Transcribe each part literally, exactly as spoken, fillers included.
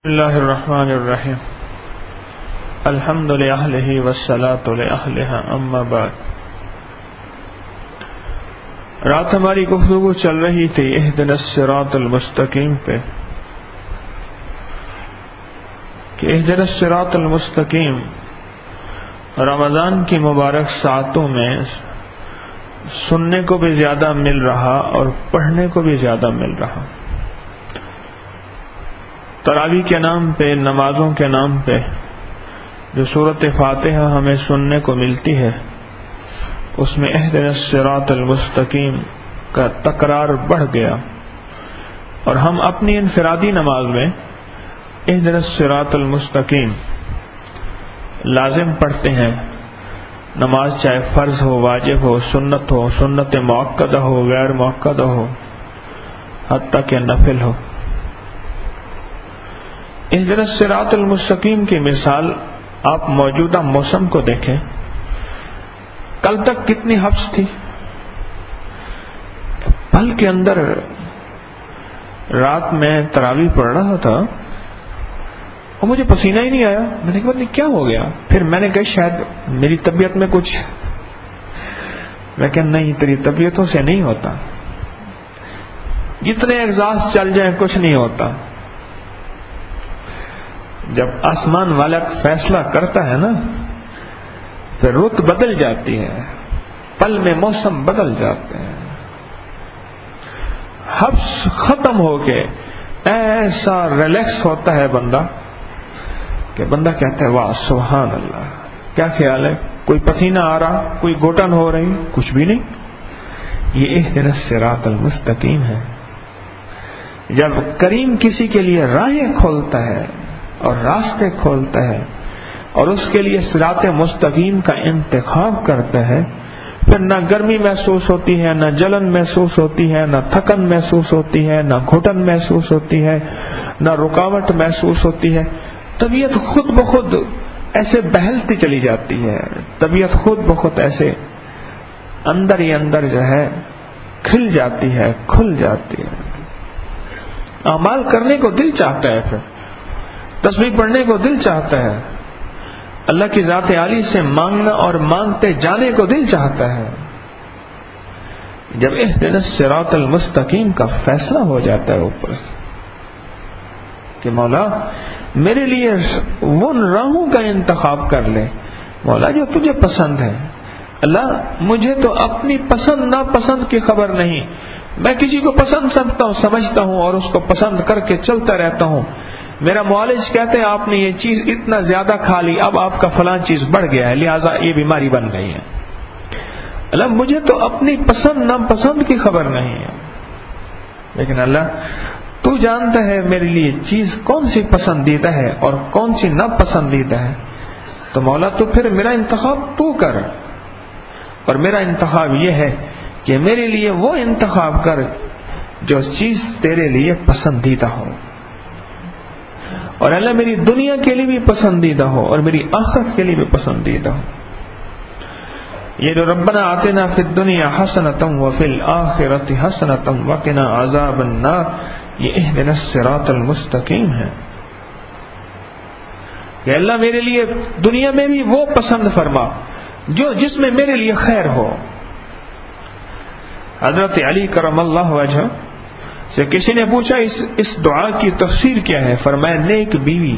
بسم اللہ الرحمن الرحیم الحمد للہ والصلاة لأہلها اما بعد. رات ہماری گفتگو چل رہی تھی اہدنا الصراط المستقیم پہ کہ اہدنا الصراط المستقیم رمضان کی مبارک ساعتوں میں سننے کو بھی زیادہ مل رہا اور پڑھنے کو بھی زیادہ مل رہا. تراویح کے نام پہ، نمازوں کے نام پہ جو سورۃ فاتحہ ہمیں سننے کو ملتی ہے، اس میں اہدنا الصراط المستقیم کا تکرار بڑھ گیا، اور ہم اپنی انفرادی نماز میں اہدنا الصراط المستقیم لازم پڑھتے ہیں. نماز چاہے فرض ہو، واجب ہو، سنت ہو، سنت مؤکدہ ہو، غیر مؤکدہ ہو، حتیٰ کہ نفل ہو. اہدنا الصراط المستقیم کی مثال آپ موجودہ موسم کو دیکھیں. کل تک کتنی حبس تھی، پل کے اندر رات میں تراویح پڑھ رہا تھا اور مجھے پسینہ ہی نہیں آیا. میں نے کہا نہیں کیا ہو گیا؟ پھر میں نے کہا شاید میری طبیعت میں کچھ، لیکن نہیں، تیری طبیعتوں سے نہیں ہوتا، جتنے اعزاز چل جائیں کچھ نہیں ہوتا. جب آسمان والا فیصلہ کرتا ہے نا، پھر رت بدل جاتی ہے، پل میں موسم بدل جاتے ہیں. حبس ختم ہو کے ایسا ریلیکس ہوتا ہے بندہ کہ بندہ کہتا ہے واہ سبحان اللہ، کیا خیال ہے؟ کوئی پسینہ آ رہا، کوئی گھٹن ہو رہی، کچھ بھی نہیں. یہ اہدنا الصراط المستقیم ہے. جب کریم کسی کے لیے راہیں کھولتا ہے اور راستے کھولتا ہے اور اس کے لیے صراط مستقیم کا انتخاب کرتا ہے، پھر نہ گرمی محسوس ہوتی ہے، نہ جلن محسوس ہوتی ہے، نہ تھکن محسوس ہوتی ہے، نہ گھٹن محسوس ہوتی ہے، نہ رکاوٹ محسوس ہوتی ہے. طبیعت خود بخود ایسے بہلتی چلی جاتی ہے، طبیعت خود بخود ایسے اندر ہی اندر جو ہے کھل جاتی ہے، کھل جاتی ہے. اعمال کرنے کو دل چاہتا ہے، پھر تسبیح پڑھنے کو دل چاہتا ہے، اللہ کی ذات عالی سے مانگنا اور مانگتے جانے کو دل چاہتا ہے. جب اہدنا الصراط المستقیم کا فیصلہ ہو جاتا ہے اوپر سے کہ مولا میرے لیے وہ راہوں کا انتخاب کر لے، مولا جو تجھے پسند ہے. اللہ مجھے تو اپنی پسند ناپسند کی خبر نہیں، میں کسی کو پسند سمجھتا ہوں سمجھتا ہوں اور اس کو پسند کر کے چلتا رہتا ہوں. میرا معالج کہتے ہیں آپ نے یہ چیز اتنا زیادہ کھا لی، اب آپ کا فلاں چیز بڑھ گیا ہے، لہٰذا یہ بیماری بن گئی ہے. اللہ مجھے تو اپنی پسند ناپسند کی خبر نہیں ہے، لیکن اللہ تو جانتا ہے میرے لیے چیز کون سی پسندیدہ ہے اور کون سی ناپسندیدہ ہے. تو مولا تو پھر میرا انتخاب تو کر، اور میرا انتخاب یہ ہے کہ میرے لیے وہ انتخاب کر جو چیز تیرے لیے پسندیدہ ہو، اور اللہ میری دنیا کے لیے بھی پسندیدہ ہو اور میری آخرت کے لیے بھی پسندیدہ ہو. یہ جو ربنا آتنا فی الدنیا حسنۃ وفی الآخرۃ حسنۃ وقنا عذاب النار، یہ اہدنا الصراط المستقیم ہے کہ اللہ میرے لیے دنیا میں بھی وہ پسند فرما جو جس میں میرے لیے خیر ہو. حضرت علی کرم اللہ وجہ سے کسی نے پوچھا اس اس دعا کی تفسیر کیا ہے؟ فرمایا نیک بیوی.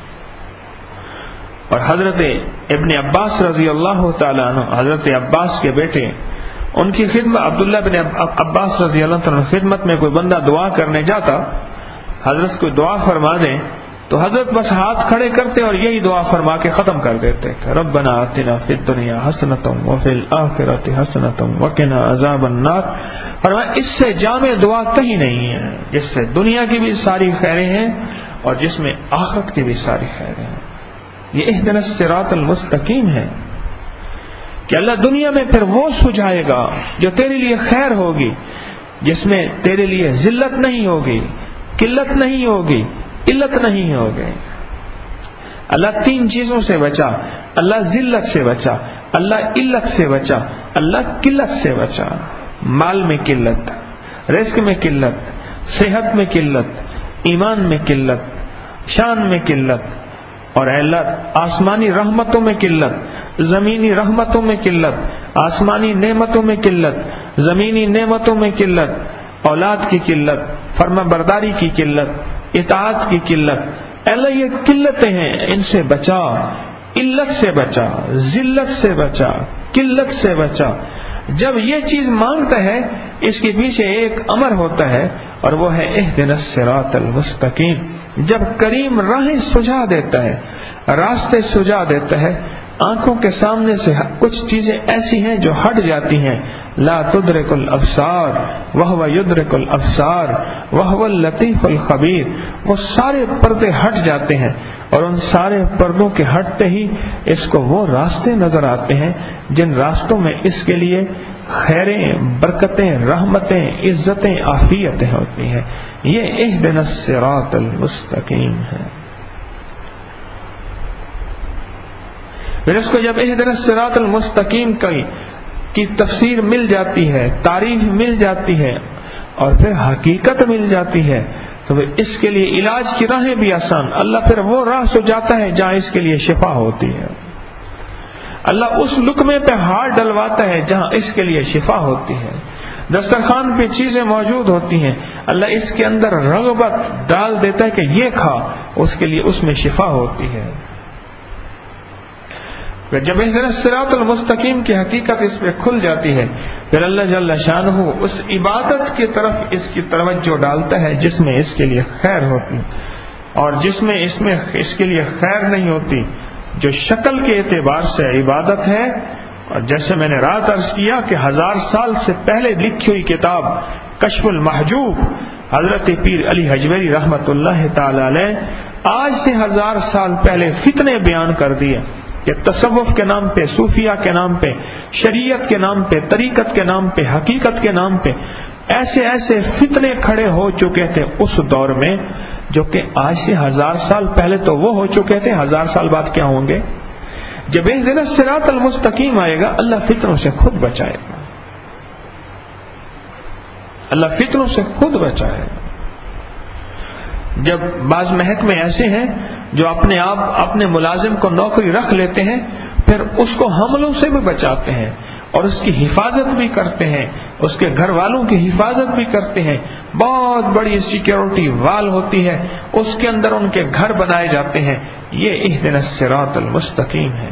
اور حضرت ابن عباس رضی اللہ تعالیٰ عنہ، حضرت عباس کے بیٹے، ان کی خدمت عبداللہ بن عباس رضی اللہ عنہ خدمت میں کوئی بندہ دعا کرنے جاتا، حضرت کو دعا فرما دیں تو حضرت بس ہاتھ کھڑے کرتے اور یہی دعا فرما کے ختم کر دیتے، ربنا آتنا فی الدنیا حسنۃ وفی الآخرۃ حسنۃ وقنا عذاب النار. فرمایا اس سے جامع دعا کہیں نہیں ہے جس سے دنیا کی بھی ساری خیریں ہیں اور جس میں آخرت کی بھی ساری خیریں ہیں. یہ اہدنا الصراط المستقیم ہے کہ اللہ دنیا میں پھر وہ سجھائے گا جو تیرے لیے خیر ہوگی، جس میں تیرے لیے ذلت نہیں ہوگی، قلت نہیں ہوگی، علت نہیں ہوگی. اللہ تین چیزوں سے بچا، اللہ ذلت سے بچا، اللہ علت سے بچا، اللہ قلت سے بچا. مال میں قلت، رزق میں قلت، صحت میں قلت، ایمان میں قلت، شان میں قلت، اور اے اللہ آسمانی رحمتوں میں قلت، زمینی رحمتوں میں قلت، آسمانی نعمتوں میں قلت، زمینی نعمتوں میں قلت، اولاد کی قلت، فرما برداری کی قلت، اطاعت کی قلت، اے اللہ یہ قلتیں ہیں، ان سے بچا، علت سے بچا، ذلت سے بچا، قلت سے بچا۔ جب یہ چیز مانگتا ہے اس کے پیچھے ایک امر ہوتا ہے، اور وہ ہے اہدنا الصراط المستقیم۔ جب کریم راہیں سجا دیتا ہے، راستے سجا دیتا ہے، آنکھوں کے سامنے سے کچھ چیزیں ایسی ہیں جو ہٹ جاتی ہیں، لا تدرک الابصار وہو یدرک الابصار وہو اللطیف الخبیر، وہ سارے پردے ہٹ جاتے ہیں، اور ان سارے پردوں کے ہٹتے ہی اس کو وہ راستے نظر آتے ہیں جن راستوں میں اس کے لیے خیریں، برکتیں، رحمتیں، عزتیں، عافیتیں ہوتی ہیں۔ یہ اہدنا الصراط المستقیم ہے۔ پھر اس کو جب اہدنا الصراط المستقیم کی تفسیر مل جاتی ہے، تعریف مل جاتی ہے، اور پھر حقیقت مل جاتی ہے، تو پھر اس کے لیے علاج کی راہیں بھی آسان، اللہ پھر وہ راہ سجاتا ہے جہاں اس کے لیے شفا ہوتی ہے۔ اللہ اس لقمے پہ ہاتھ ڈلواتا ہے جہاں اس کے لیے شفا ہوتی ہے۔ دسترخوان پہ چیزیں موجود ہوتی ہیں، اللہ اس کے اندر رغبت ڈال دیتا ہے کہ یہ کھا، اس کے لیے اس میں شفا ہوتی ہے۔ جب اہدنا الصراط المستقیم کی حقیقت اس پہ کھل جاتی ہے، پھر اللہ جل شانہ اس عبادت کی طرف اس کی توجہ ڈالتا ہے جس میں اس کے لیے خیر ہوتی، اور جس میں اس میں اس کے لیے خیر نہیں ہوتی، جو شکل کے اعتبار سے عبادت ہے، اور جیسے میں نے رات عرض کیا کہ ہزار سال سے پہلے لکھی ہوئی کتاب کشف المحجوب حضرت پیر علی حجویری رحمت اللہ تعالی علیہ آج سے ہزار سال پہلے فتنے بیان کر دیا کہ تصوف کے نام پہ، صوفیہ کے نام پہ، شریعت کے نام پہ، طریقت کے نام پہ، حقیقت کے نام پہ ایسے ایسے فتنے کھڑے ہو چکے تھے اس دور میں، جو کہ آج سے ہزار سال پہلے تو وہ ہو چکے تھے، ہزار سال بعد کیا ہوں گے؟ جب اہدنا الصراط المستقیم آئے گا، اللہ فتنوں سے خود بچائے گا، اللہ فتنوں سے خود بچائے گا۔ جب بعض محکمے ایسے ہیں جو اپنے آپ اپنے ملازم کو نوکری رکھ لیتے ہیں، پھر اس کو حملوں سے بھی بچاتے ہیں، اور اس کی حفاظت بھی کرتے ہیں، اس کے گھر والوں کی حفاظت بھی کرتے ہیں، بہت بڑی سیکیورٹی وال ہوتی ہے، اس کے اندر ان کے گھر بنائے جاتے ہیں۔ یہ اہدنا الصراط المستقیم ہے۔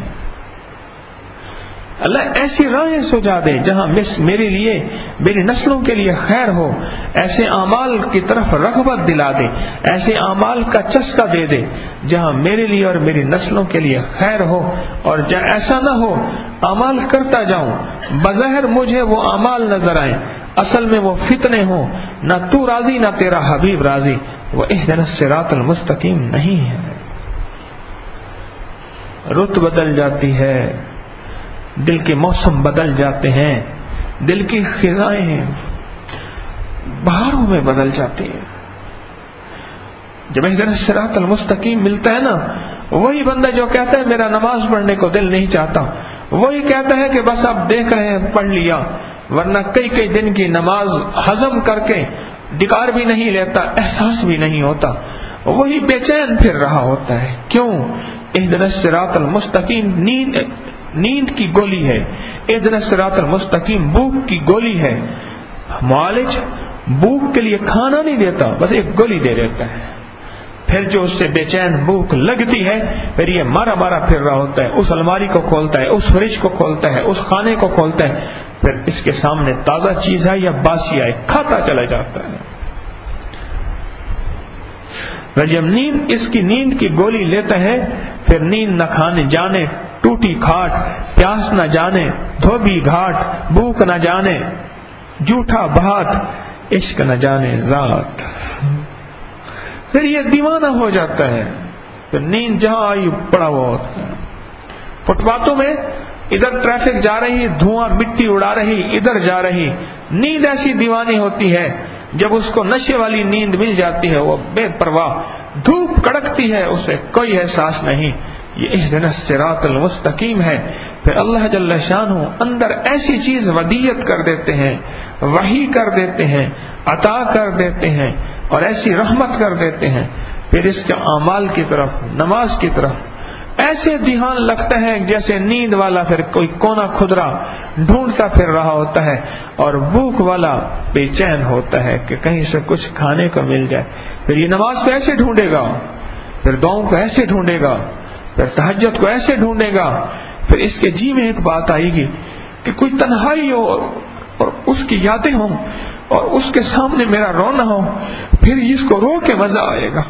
اللہ ایسی راہیں سجا دے جہاں میرے لیے، میری نسلوں کے لیے خیر ہو، ایسے اعمال کی طرف رغبت دلا دے، ایسے اعمال کا چسکا دے دے جہاں میرے لیے اور میری نسلوں کے لیے خیر ہو، اور جہاں ایسا نہ ہو اعمال کرتا جاؤں، بظاہر مجھے وہ اعمال نظر آئیں، اصل میں وہ فتنے ہوں، نہ تو راضی نہ تیرا حبیب راضی، وہ اہدنا الصراط المستقیم نہیں ہے۔ رت بدل جاتی ہے، دل کے موسم بدل جاتے ہیں، دل کی خزائیں بہاروں میں بدل جاتی ہیں۔ جب اہدنا الصراط المستقیم ملتا ہے نا، وہی بندہ جو کہتا ہے میرا نماز پڑھنے کو دل نہیں چاہتا، وہی کہتا ہے کہ بس اب دیکھ رہے ہیں پڑھ لیا، ورنہ کئی کئی دن کی نماز ہضم کر کے ڈکار بھی نہیں لیتا، احساس بھی نہیں ہوتا، وہی بے چین پھر رہا ہوتا ہے۔ کیوں؟ اہدنا الصراط المستقیم نیند نیند کی گولی ہے، اہدنا الصراط المستقیم بھوک کی گولی ہے۔ معالج بھوک کے لیے کھانا نہیں دیتا، بس ایک گولی دے دیتا ہے، پھر جو اس سے بے چین بھوک لگتی ہے پھر یہ مارا مارا پھر رہا ہوتا ہے، اس الماری کو کھولتا ہے، اس فریج کو کھولتا ہے، اس خانے کو کھولتا ہے، پھر اس کے سامنے تازہ چیز ہے یا باسی ہے کھاتا چلا جاتا ہے۔ جب نیند اس کی نیند کی گولی لیتا ہے، پھر نیند نہ کھانے جانے، ٹوٹی کھاٹ، پیاس نہ جانے، دھوبی گھاٹ، بھوک نہ جانے، جھوٹا بات، عشق نہ جانے ذات، پھر یہ دیوانہ ہو جاتا ہے، پھر نیند جہاں آئی پڑا ہوا ہوتا ہے۔ فٹ پاتھوں میں ادھر ٹریفک جا رہی، دھواں مٹی اڑا رہی، ادھر جا رہی، نیند ایسی دیوانی ہوتی ہے، جب اس کو نشے والی نیند مل جاتی ہے وہ بے پرواہ، دھوپ کڑکتی ہے، اسے کوئی احساس نہیں۔ یہ اہدنا الصراط المستقیم ہے۔ پھر اللہ جل شانہ اندر ایسی چیز ودیت کر دیتے ہیں، وحی کر دیتے ہیں، عطا کر دیتے ہیں، اور ایسی رحمت کر دیتے ہیں، پھر اس کے اعمال کی طرف، نماز کی طرف ایسے دھیان لگتا ہے جیسے نیند والا پھر کوئی کونا کھدرا ڈھونڈتا پھر رہا ہوتا ہے، اور بھوک والا بے چین ہوتا ہے کہ کہیں سے کچھ کھانے کو مل جائے. پھر یہ نماز کو ایسے ڈھونڈے گا، پھر دعاؤں کو ایسے ڈھونڈے گا، پھر تہجد کو ایسے ڈھونڈے گا. پھر اس کے جی میں ایک بات آئے گی کہ کوئی تنہائی ہو اور اس کی یادیں ہوں اور اس کے سامنے میرا رونا ہو، پھر اس کو رو کے مزہ آئے گا.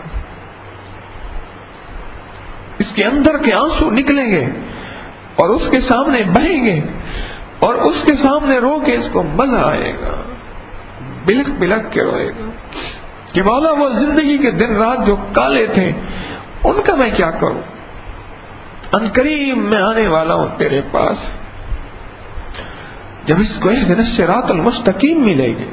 اس کے اندر کے آنسو نکلیں گے اور اس کے سامنے بہیں گے اور اس کے سامنے رو کے اس کو مزہ آئے گا، بلک بلک کے روئے گا کہ مولا وہ زندگی کے دن رات جو کالے تھے ان کا میں کیا کروں، ان قریب میں آنے والا ہوں تیرے پاس. جب اس کو اہدنا الصراط المستقیم ملے گی،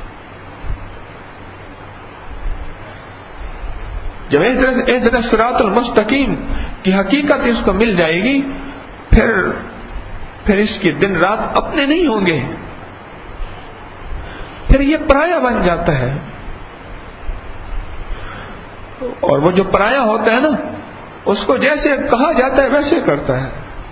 جب اہدنا الصراط المستقیم کی حقیقت اس کو مل جائے گی، پھر پھر اس کے دن رات اپنے نہیں ہوں گے، پھر یہ پرایا بن جاتا ہے. اور وہ جو پرایا ہوتا ہے نا، اس کو جیسے کہا جاتا ہے ویسے کرتا ہے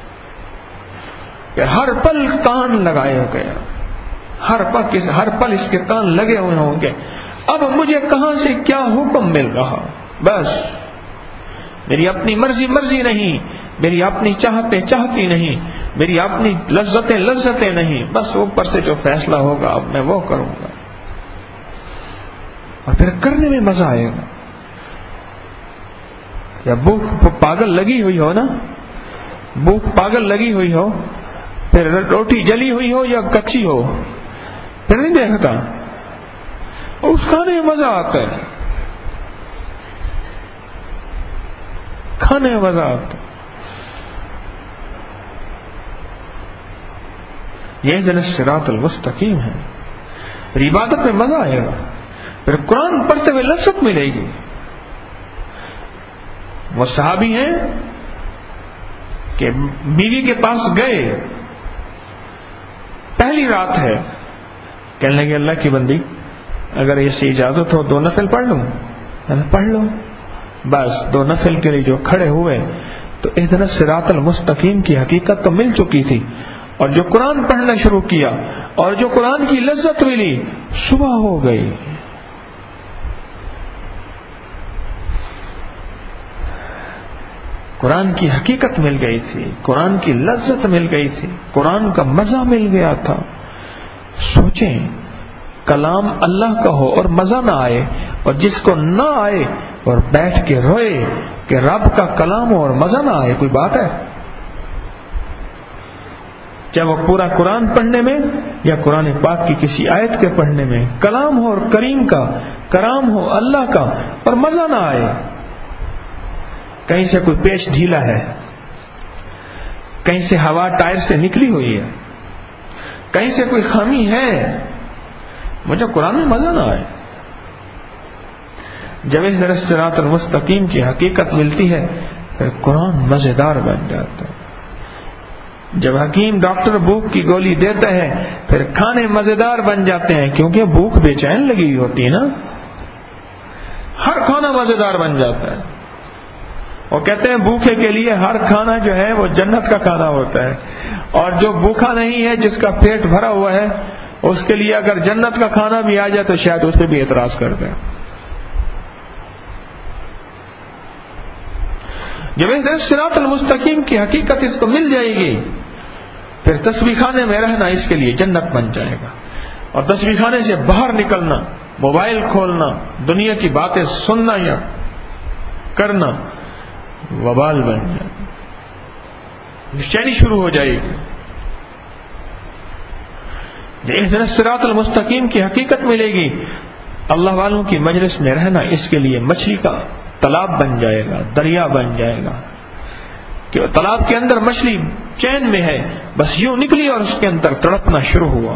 کہ ہر پل کان لگایا گیا، ہر پل ہر پل اس کے کان لگے ہوئے ہوں گے. اب مجھے کہاں سے کیا حکم مل رہا، بس میری اپنی مرضی مرضی نہیں، میری اپنی چاہتے چاہتی نہیں، میری اپنی لذتیں لذتیں نہیں، بس اوپر سے جو فیصلہ ہوگا اب میں وہ کروں گا. اور پھر کرنے میں مزہ آئے گا. یا بھوک پاگل لگی ہوئی ہو نا، بھوک پاگل لگی ہوئی ہو، پھر روٹی جلی ہوئی ہو یا کچی ہو، پھر نہیں دیکھتا، اس کھانے میں مزہ آتا ہے، کھانے میں مزہ آتا ہے. یہ جن الصراط المستقیم ہے. پھر عبادت میں مزہ آئے گا، پھر قرآن پڑھتے ہوئے لذت ملے گی. وہ صحابی ہیں کہ بیوی کے پاس گئے، پہلی رات ہے، کہنے لگے اللہ کی بندی اگر ایسی اجازت ہو دو نفل پڑھ لوں. پڑھ لو. بس دو نفل کے لیے جو کھڑے ہوئے تو اہدنا الصراط المستقیم کی حقیقت تو مل چکی تھی، اور جو قرآن پڑھنا شروع کیا اور جو قرآن کی لذت ملی، صبح ہو گئی. قرآن کی حقیقت مل گئی تھی، قرآن کی لذت مل گئی تھی، قرآن کا مزہ مل گیا تھا. سوچیں کلام اللہ کا ہو اور مزہ نہ آئے، اور جس کو نہ آئے اور بیٹھ کے روئے کہ رب کا کلام ہو اور مزہ نہ آئے، کوئی بات ہے؟ چاہے وہ پورا قرآن پڑھنے میں یا قرآن پاک کی کسی آیت کے پڑھنے میں کلام ہو اور کریم کا کلام ہو اللہ کا اور مزہ نہ آئے. کہیں سے کوئی پیچ ڈھیلا ہے، کہیں سے ہوا ٹائر سے نکلی ہوئی ہے، کہیں سے کوئی خامی ہے، مجھے قرآن میں مزہ نہ آئے. جب اس طرح صراط المستقیم کی حقیقت ملتی ہے پھر قرآن مزیدار بن جاتا ہے. جب حکیم ڈاکٹر بھوک کی گولی دیتا ہے پھر کھانے مزیدار بن جاتے ہیں، کیونکہ بھوک بے چین لگی ہوئی ہوتی ہے نا، ہر کھانا مزیدار بن جاتا ہے. وہ کہتے ہیں بھوکے کے لیے ہر کھانا جو ہے وہ جنت کا کھانا ہوتا ہے، اور جو بھوکا نہیں ہے جس کا پیٹ بھرا ہوا ہے اس کے لیے اگر جنت کا کھانا بھی آ جائے تو شاید اس پہ بھی اعتراض کرتے ہیں. جب اس صراط المستقیم کی حقیقت اس کو مل جائے گی پھر تسبیح خانے میں رہنا اس کے لیے جنت بن جائے گا، اور تسبیح خانے سے باہر نکلنا، موبائل کھولنا، دنیا کی باتیں سننا یا کرنا وبال بن جائے، بےچینی شروع ہو جائے گی. اس دن صراط المستقیم کی حقیقت ملے گی، اللہ والوں کی مجلس میں رہنا اس کے لیے مچھلی کا تالاب بن جائے گا، دریا بن جائے گا کہ تالاب کے اندر مچھلی چین میں ہے، بس یوں نکلی اور اس کے اندر تڑپنا شروع ہوا.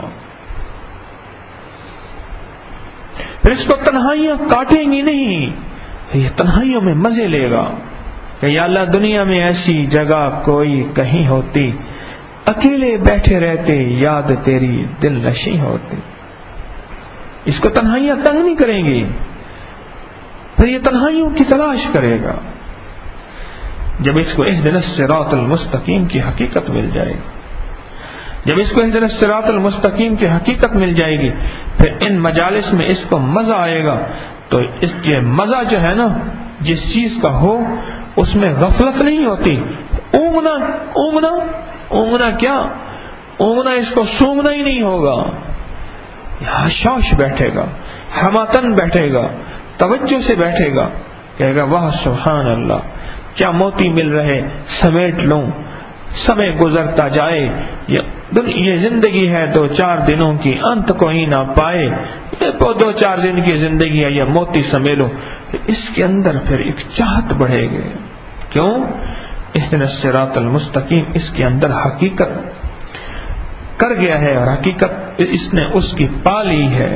پھر اس کو تنہائیاں کاٹیں گی نہیں، یہ تنہائیوں میں مزے لے گا کہ یا اللہ دنیا میں ایسی جگہ کوئی کہیں ہوتی، اکیلے بیٹھے رہتے یاد تیری دل نشیں ہوتی. اس کو تنہائیاں تنگ نہیں کریں گی، پھر یہ تنہائیوں کی تلاش کرے گا. جب اس کو اہدنا الصراط المستقیم کی حقیقت مل جائے گی، جب اس کو اہدنا الصراط المستقیم کی حقیقت مل جائے گی، پھر ان مجالس میں اس کو مزہ آئے گا. تو اس کے مزہ جو ہے نا، جس چیز کا ہو اس میں غفلت نہیں ہوتی. اونگنا اونگنا اونگنا کیا اونگنا اس کو سونگنا ہی نہیں ہوگا. حشاش بیٹھے گا، ہماتن بیٹھے گا، توجہ سے بیٹھے گا، کہے گا واہ سبحان اللہ، کیا موتی مل رہے، سمیٹ لوں. سمے گزرتا جائے، یہ زندگی ہے دو چار دنوں کی، انت کوئی نہ پائے. دو چار دن کی زندگی ہے، یہ موتی سمیلو. اس کے اندر پھر ایک چاہت بڑھے گی. کیوں؟ اہدنا الصراط المستقیم اس کے اندر حقیقت کر گیا ہے، اور حقیقت اس نے اس کی پالی ہے.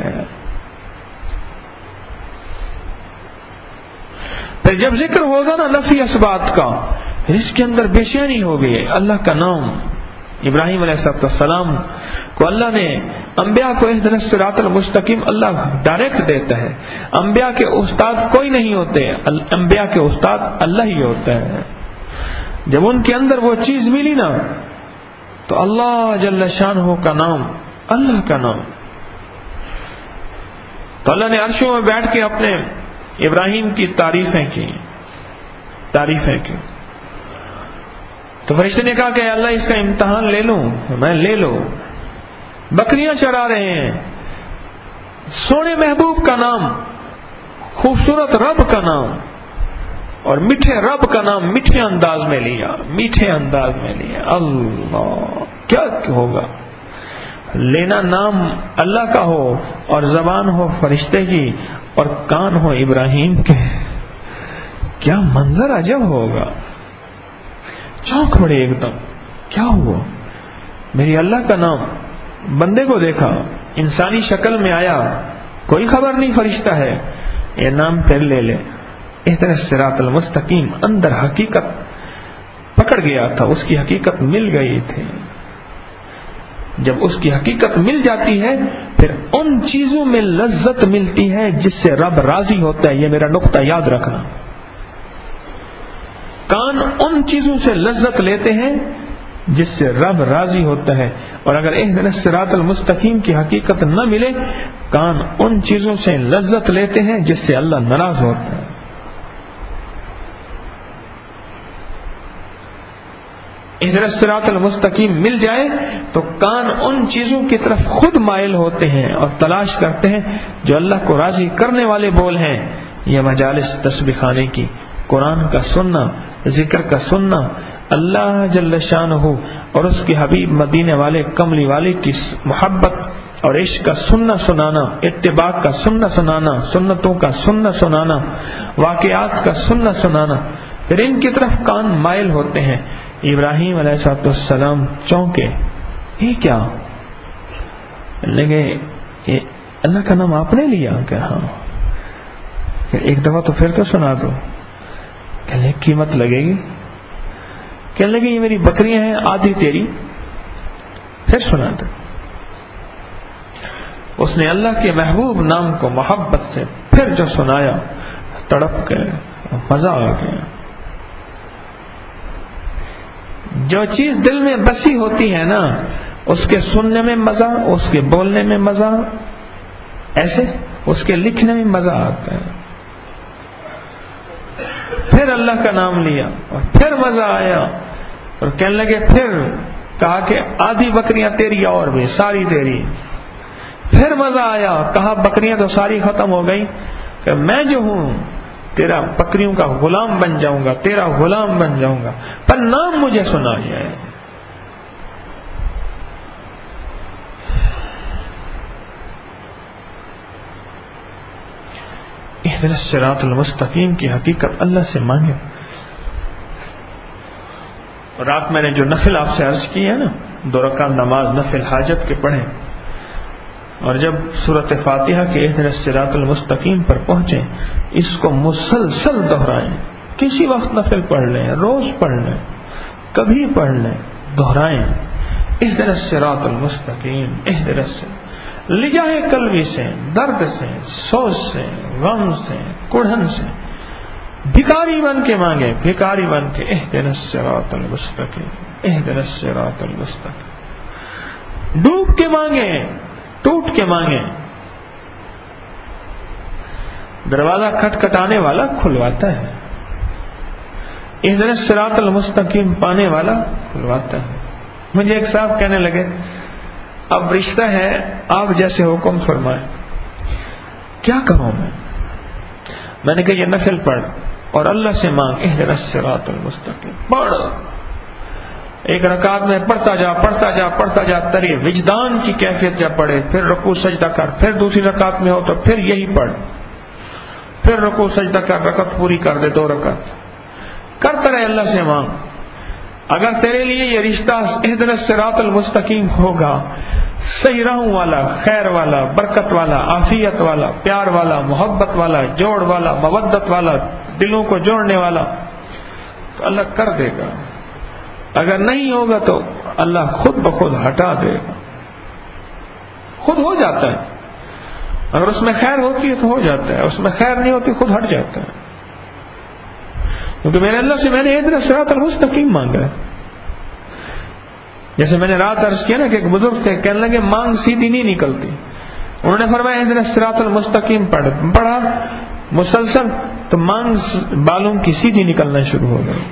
پھر جب ذکر ہوگا نا نفی اسبات کا، اس کے اندر بے چینی ہو گئی. اللہ کا نام، ابراہیم علیہ السلام کو اللہ نے، انبیاء کو اہدنا الصراط المستقیم اللہ ڈائریکٹ دیتا ہے. انبیاء کے استاد کوئی نہیں ہوتے، انبیاء کے استاد اللہ ہی ہوتا ہے. جب ان کے اندر وہ چیز ملی نا، تو اللہ جل شانہ کا نام، اللہ کا نام. تو اللہ نے عرشوں میں بیٹھ کے اپنے ابراہیم کی تعریفیں کی تعریفیں کی تو فرشتے نے کہا کہ اللہ اس کا امتحان لے لوں. میں لے لو. بکریاں چرا رہے ہیں، سونے محبوب کا نام، خوبصورت رب کا نام، اور میٹھے رب کا نام میٹھے انداز میں لیا، میٹھے انداز میں لیا. اللہ کیا ہوگا؟ لینا نام اللہ کا ہو اور زبان ہو فرشتے کی اور کان ہو ابراہیم کے، کیا منظر عجب ہوگا. چونک پڑے ایک دم، کیا ہوا؟ میری اللہ کا نام. بندے کو دیکھا، انسانی شکل میں آیا، کوئی خبر نہیں فرشتہ ہے، یہ نام پھر لے لے. اہدنا الصراط المستقیم اندر حقیقت پکڑ گیا تھا، اس کی حقیقت مل گئی تھی. جب اس کی حقیقت مل جاتی ہے، پھر ان چیزوں میں لذت ملتی ہے جس سے رب راضی ہوتا ہے. یہ میرا نقطہ یاد رکھنا. کان ان چیزوں سے لذت لیتے ہیں جس سے رب راضی ہوتا ہے، اور اگر اہدنا الصراط المستقیم کی حقیقت نہ ملے، کان ان چیزوں سے لذت لیتے ہیں جس سے اللہ ناراض ہوتا ہے. اہدنا الصراط المستقیم مل جائے تو کان ان چیزوں کی طرف خود مائل ہوتے ہیں اور تلاش کرتے ہیں جو اللہ کو راضی کرنے والے بول ہیں. یہ مجالس تسبیح خانے کی، قرآن کا سننا، ذکر کا سننا، اللہ جل شانہ اور اس کے حبیب مدینے والے کملی والے کی محبت اور عشق کا سننا سنانا، اتباع کا سننا سنانا، سنتوں کا سننا سنانا، واقعات کا سننا سنانا، پھر ان کی طرف کان مائل ہوتے ہیں. ابراہیم علیہ السلام چونکے، یہ کیا؟ لگے یہ اللہ کا نام آپ نے لیا کہ ہاں، ایک دفعہ تو پھر تو سنا دو. کہنے قیمت لگے گی. کہنے لگے یہ میری بکریاں ہیں، آدھی تیری، پھر سنا دو. اس نے اللہ کے محبوب نام کو محبت سے پھر جو سنایا، تڑپ گئے، مزہ آ گیا. جو چیز دل میں بسی ہوتی ہے نا، اس کے سننے میں مزہ، اس کے بولنے میں مزہ، ایسے اس کے لکھنے میں مزہ آتا ہے. پھر اللہ کا نام لیا اور پھر مزہ آیا، اور کہنے لگے، پھر کہا کہ آدھی بکریاں تیری اور بھی ساری تیری. پھر مزہ آیا، کہا بکریاں تو ساری ختم ہو گئی، کہ میں جو ہوں تیرا بکریوں کا غلام بن جاؤں گا، تیرا غلام بن جاؤں گا، پر نام مجھے سنا جائے. اہدنا الصراط المستقیم کی حقیقت اللہ سے مانگے. رات میں نے جو نفل آپ سے عرض کی ہے نا، دو رکعت نماز نفل حاجت کے پڑھیں، اور جب سورۃ فاتحہ کے اہدنا الصراط المستقیم پر پہنچیں، اس کو مسلسل دہرائیں. کسی وقت نفل پڑھ لیں، روز پڑھ لیں، کبھی پڑھ لیں، دہرائیں. اہدنا الصراط المستقیم، اہدنا الصراط، لجائے قلبی سے، درد سے، سوچ سے، غم سے، کڑھن سے، بھکاری بن کے مانگے، بھکاری بن کے اہدنا الصراط المستقیم، اہدنا الصراط المستقیم، ڈوب کے مانگے، ٹوٹ کے مانگے۔ دروازہ کھٹکھٹانے والا کھلواتا ہے، اہدنا الصراط المستقیم پانے والا کھلواتا ہے۔ مجھے ایک صاحب کہنے لگے اب رشتہ ہے، آپ جیسے حکم فرمائیں۔ کیا کروں میں؟ میں نے کہا یہ نفل پڑھ اور اللہ سے مانگ، اہدنا الصراط المستقیم پڑھ، ایک رکعت میں پڑھتا جا پڑھتا جا پڑھتا جا، تیری وجدان کی کیفیت جب پڑھے، پھر رکوع سجدہ کر، پھر دوسری رکعت میں ہو تو پھر یہی پڑھ، پھر رکوع سجدہ کر، رکعت پوری کر دے، دو رکعت کرتا رہے، اللہ سے مانگ۔ اگر تیرے لیے یہ رشتہ اہدنا الصراط المستقیم ہوگا، صحیح راہوں والا، خیر والا، برکت والا، عافیت والا، پیار والا، محبت والا، جوڑ والا، مودت والا، دلوں کو جوڑنے والا، تو اللہ کر دے گا۔ اگر نہیں ہوگا تو اللہ خود بخود ہٹا دے گا، خود ہو جاتا ہے۔ اگر اس میں خیر ہوتی ہے تو ہو جاتا ہے، اس میں خیر نہیں ہوتی خود ہٹ جاتا ہے، کیونکہ میرے اللہ سے میں نے اہدنا الصراط المستقیم مانگا ہے۔ جیسے میں نے رات عرض کیا نا کہ ایک بزرگ تھے، کہنے لگے مانگ سیدھی نہیں نکلتی، انہوں نے فرمایا اہدنا الصراط المستقیم پڑھ، پڑھا مسلسل تو مانگ بالوں کی سیدھی نکلنا شروع ہو گئی۔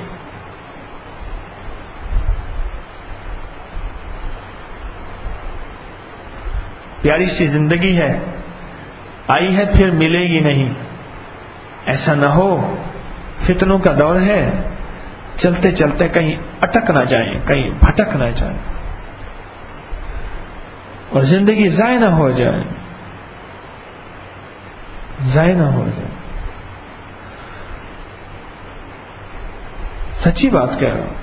پیاری سی زندگی ہے، آئی ہے پھر ملے گی نہیں، ایسا نہ ہو فتنوں کا دور ہے، چلتے چلتے کہیں اٹک نہ جائیں، کہیں بھٹک نہ جائیں، اور زندگی ضائع نہ ہو جائے، ضائع نہ ہو جائے۔ سچی بات کہہ رہا ہوں۔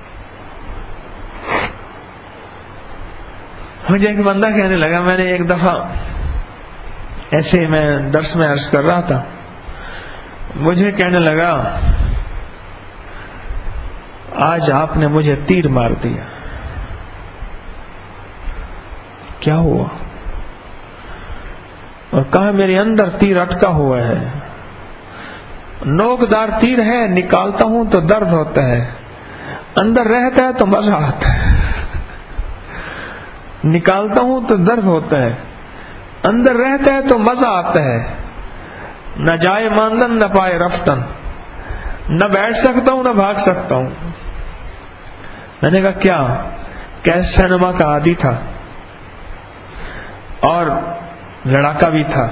مجھے ایک بندہ کہنے لگا، میں نے ایک دفعہ ایسے میں درس میں عرض کر رہا تھا، مجھے کہنے لگا آج آپ نے مجھے تیر مار دیا۔ کیا ہوا؟ اور کہا میرے اندر تیر اٹکا ہوا ہے، نوکدار تیر ہے، نکالتا ہوں تو درد ہوتا ہے، اندر رہتا ہے تو مزہ آتا ہے، نکالتا ہوں تو درد ہوتا ہے، اندر رہتا ہے تو مزہ آتا ہے، نہ جائے ماندن نہ پائے رفتن، نہ بیٹھ سکتا ہوں نہ بھاگ سکتا ہوں۔ میں نے کہا کیا؟ کیس سینما کا عادی تھا اور لڑاکا بھی تھا،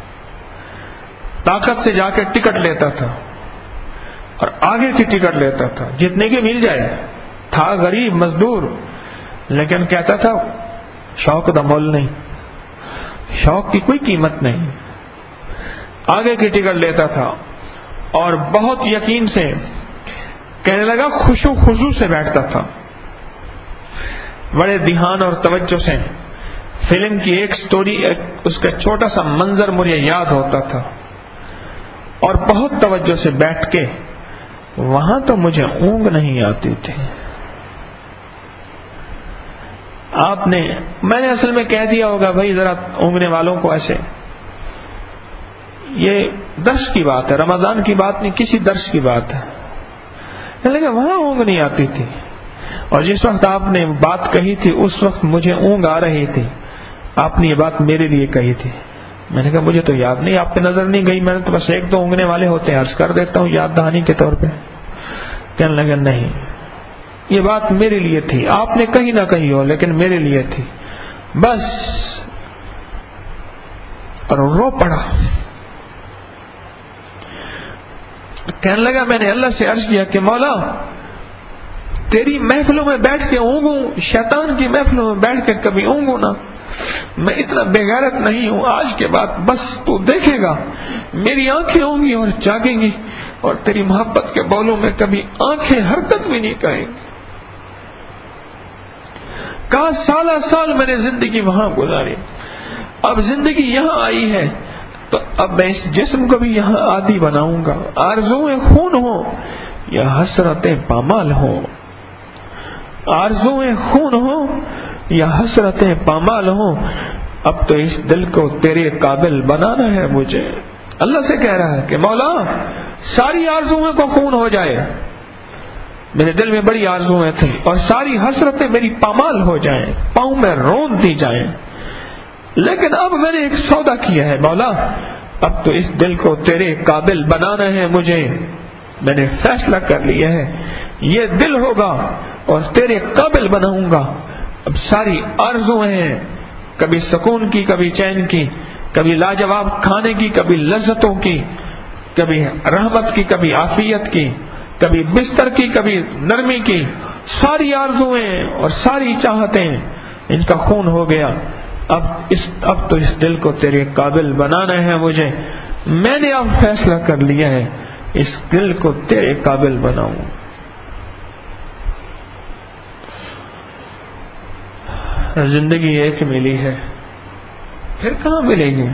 طاقت سے جا کے ٹکٹ لیتا تھا اور آگے کی ٹکٹ لیتا تھا، جتنے کی مل جائے، تھا غریب مزدور، لیکن کہتا تھا شوق دا مول نہیں، شوق کی کوئی قیمت نہیں، آگے کی ٹکٹ لیتا تھا اور بہت یقین سے کہنے لگا خوشو خضوع سے بیٹھتا تھا، بڑے دھیان اور توجہ سے فلم کی ایک سٹوری، ایک اس کا چھوٹا سا منظر مجھے یاد ہوتا تھا، اور بہت توجہ سے بیٹھ کے وہاں تو مجھے اونگ نہیں آتی تھی۔ آپ نے میں نے اصل میں کہہ دیا ہوگا بھائی ذرا اونگنے والوں کو ایسے، یہ درس کی بات ہے، رمضان کی بات نہیں، کسی درس کی بات ہے، لیکن وہاں اونگ نہیں آتی تھی، اور جس وقت آپ نے بات کہی تھی اس وقت مجھے اونگ آ رہی تھی، آپ نے یہ بات میرے لیے کہی تھی۔ میں نے کہا مجھے تو یاد نہیں، آپ پہ نظر نہیں گئی، میں نے تو بس ایک دو اونگنے والے ہوتے ہیں عرض کر دیتا ہوں یاد دہانی کے طور پہ۔ کہنے لگا نہیں، یہ بات میرے لیے تھی، آپ نے کہیں نہ کہی ہو لیکن میرے لیے تھی بس، اور رو پڑا۔ کہنے لگا میں نے اللہ سے عرض کیا کہ مولا تیری محفلوں میں بیٹھ کے اونگوں، شیطان کی محفلوں میں بیٹھ کے کبھی اونگوں نہ، میں اتنا بے غیرت نہیں ہوں، آج کے بعد بس تو دیکھے گا میری آنکھیں ہوں گی اور جاگیں گی، اور تیری محبت کے بولوں میں کبھی آنکھیں حرکت بھی نہیں کریں گی۔ کہا سالہ سال میں نے زندگی وہاں گزاری، اب زندگی یہاں آئی ہے تو اب میں اس جسم کو بھی یہاں عادی بناؤں گا، آرزویں خون ہو یا حسرتیں پامال ہو، آرزویں خون ہو یا حسرتیں پامال ہو، اب تو اس دل کو تیرے قابل بنانا ہے مجھے، اللہ سے کہہ رہا ہے کہ مولا ساری آرزوؤں کو خون ہو جائے، میرے دل میں بڑی آرزویں تھیں اور ساری حسرتیں میری پامال ہو جائیں، پاؤں میں رون دی جائیں، لیکن اب میں نے ایک سودا کیا ہے مولا، اب تو اس دل کو تیرے قابل بنانا ہے مجھے، میں نے فیصلہ کر لیا ہے یہ دل ہوگا اور تیرے قابل بناؤں گا۔ اب ساری آرزویں، کبھی سکون کی، کبھی چین کی، کبھی لاجواب کھانے کی، کبھی لذتوں کی، کبھی رحمت کی، کبھی عافیت کی، کبھی بستر کی، کبھی نرمی کی، ساری آرزویں اور ساری چاہتیں ان کا خون ہو گیا۔ اب اس اب تو اس دل کو تیرے قابل بنانا ہے مجھے، میں نے اب فیصلہ کر لیا ہے اس دل کو تیرے قابل بناؤں۔ زندگی ایک ملی ہے، پھر کہاں ملے گی؟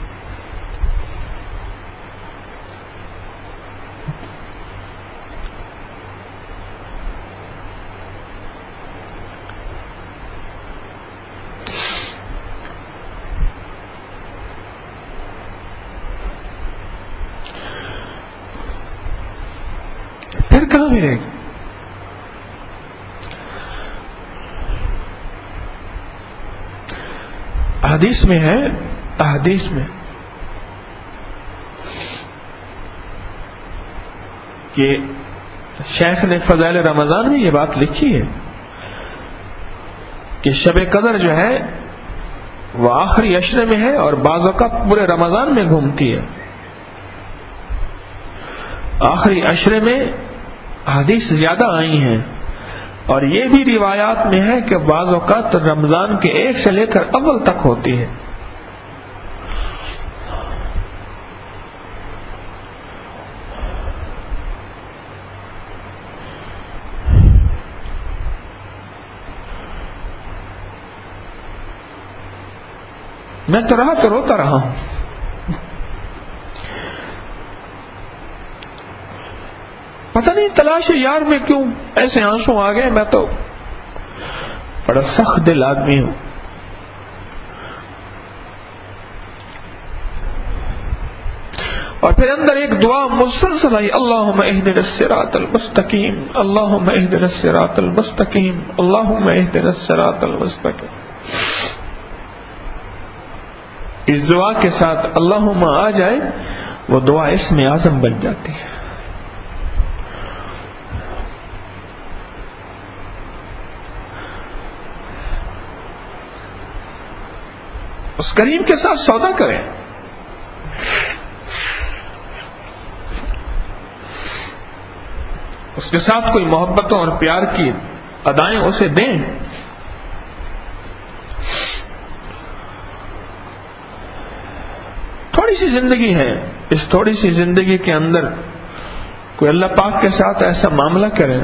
پھر کہاں ملے گی؟ حدیث میں ہے، حدیث میں کہ شیخ نے فضائل رمضان میں یہ بات لکھی ہے کہ شب قدر جو ہے وہ آخری عشرے میں ہے اور بعض اوقات پورے رمضان میں گھومتی ہے۔ آخری عشرے میں حدیث زیادہ آئی ہیں اور یہ بھی روایات میں ہے کہ بعض اوقات رمضان کے ایک سے لے کر اول تک ہوتی ہے۔ میں تو رہا تو روتا رہا ہوں، پتہ نہیں تلاش یار میں کیوں ایسے آنسو آ گئے، میں تو بڑا سخت دل آدمی ہوں۔ اور پھر اندر ایک دعا مسلسل آئی، اللہم اہدنا الصراط المستقیم، اللہم اہدنا الصراط المستقیم، اللہم اہدنا الصراط المستقیم۔ اس دعا کے ساتھ اللہم آ جائے وہ دعا اسم اعظم بن جاتی ہے۔ اس کریم کے ساتھ سودا کریں، اس کے ساتھ کوئی محبتوں اور پیار کی ادائیں اسے دیں۔ تھوڑی سی زندگی ہے، اس تھوڑی سی زندگی کے اندر کوئی اللہ پاک کے ساتھ ایسا معاملہ کرے،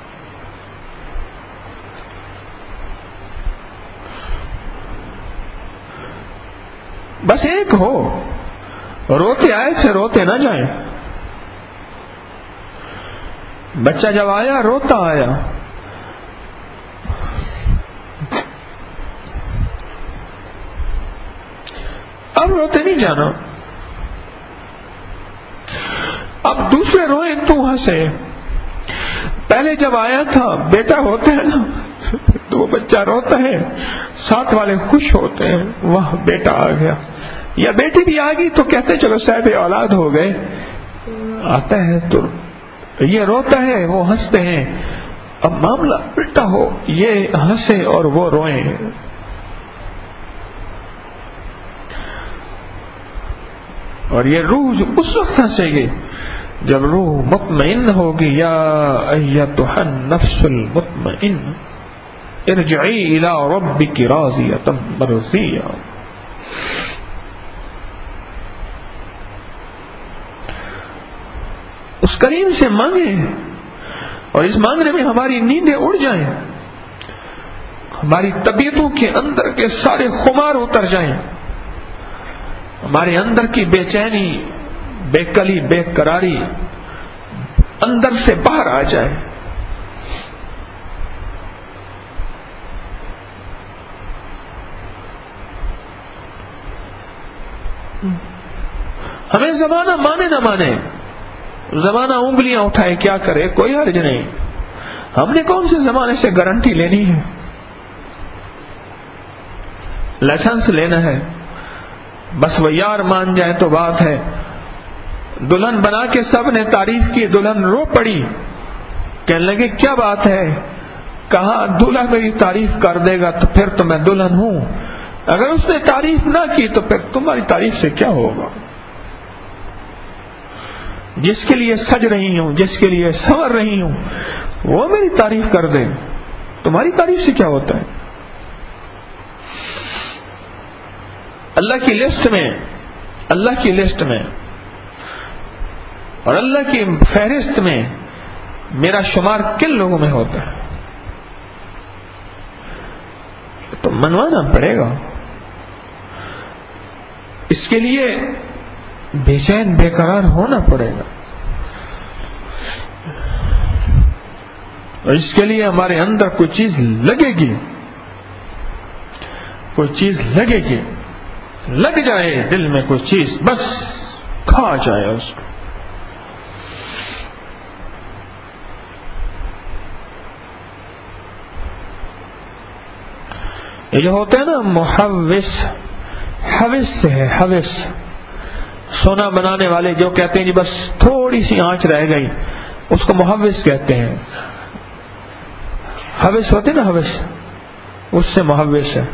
بس ایک ہو، روتے آئے تھے روتے نہ جائیں۔ بچہ جب آیا روتا آیا، اب روتے نہیں جانا، اب دوسرے روئے تو ہنسے۔ پہلے جب آیا تھا بیٹا ہوتا ہے نا تو وہ بچہ روتا ہے، ساتھ والے خوش ہوتے ہیں، واہ بیٹا آ گیا، یا بیٹی بھی آ گئی تو کہتے چلو صاحب اولاد ہو گئے۔ آتا ہے تو یہ روتا ہے وہ ہنستے ہیں، اب معاملہ الٹا ہو، یہ ہنسے اور وہ روئیں۔ اور یہ روح جو اس وقت ہنسے گی جب روح مطمئن ہوگی، یا ایتھا النفس المطمئن ارجعی الی ربک راضیۃ مرضیہ۔ اس کریم سے مانگیں اور اس مانگنے میں ہماری نیندیں اڑ جائیں، ہماری طبیعتوں کے اندر کے سارے خمار اتر جائیں، ہمارے اندر کی بے چینی، بے کلی، بے قراری اندر سے باہر آ جائے۔ ہمیں زمانہ مانے نہ مانے، زمانہ انگلیاں اٹھائے کیا کرے، کوئی حرج نہیں، ہم نے کون سے زمانے سے گارنٹی لینی ہے، لائسنس لینا ہے، بس وہ یار مان جائے تو بات ہے۔ دلہن بنا کے سب نے تعریف کی، دلہن رو پڑی، کہنے لگے کیا بات ہے؟ کہا دلہا میری تعریف کر دے گا تو پھر تو میں دلہن ہوں، اگر اس نے تعریف نہ کی تو پھر تمہاری تعریف سے کیا ہوگا؟ جس کے لیے سج رہی ہوں، جس کے لیے سنور رہی ہوں، وہ میری تعریف کر دے، تمہاری تعریف سے کیا ہوتا ہے؟ اللہ کی لسٹ میں اللہ کی لسٹ میں اور اللہ کی فہرست میں میرا شمار کن لوگوں میں ہوتا ہے؟ تو منوانا پڑے گا، اس کے لیے بے چین بے قرار ہونا پڑے گا، اور اس کے لیے ہمارے اندر کوئی چیز لگے گی، کوئی چیز لگے گی، لگ جائے دل میں کوئی چیز، بس کھا جائے اس کو۔ یہ جو ہوتا ہے نا محوس، حوث سے ہے، حوث، سونا بنانے والے جو کہتے ہیں جی بس تھوڑی سی آنچ رہ گئی، اس کو محوس کہتے ہیں۔ حوث ہوتے نا، حوث، اس سے محوس ہے۔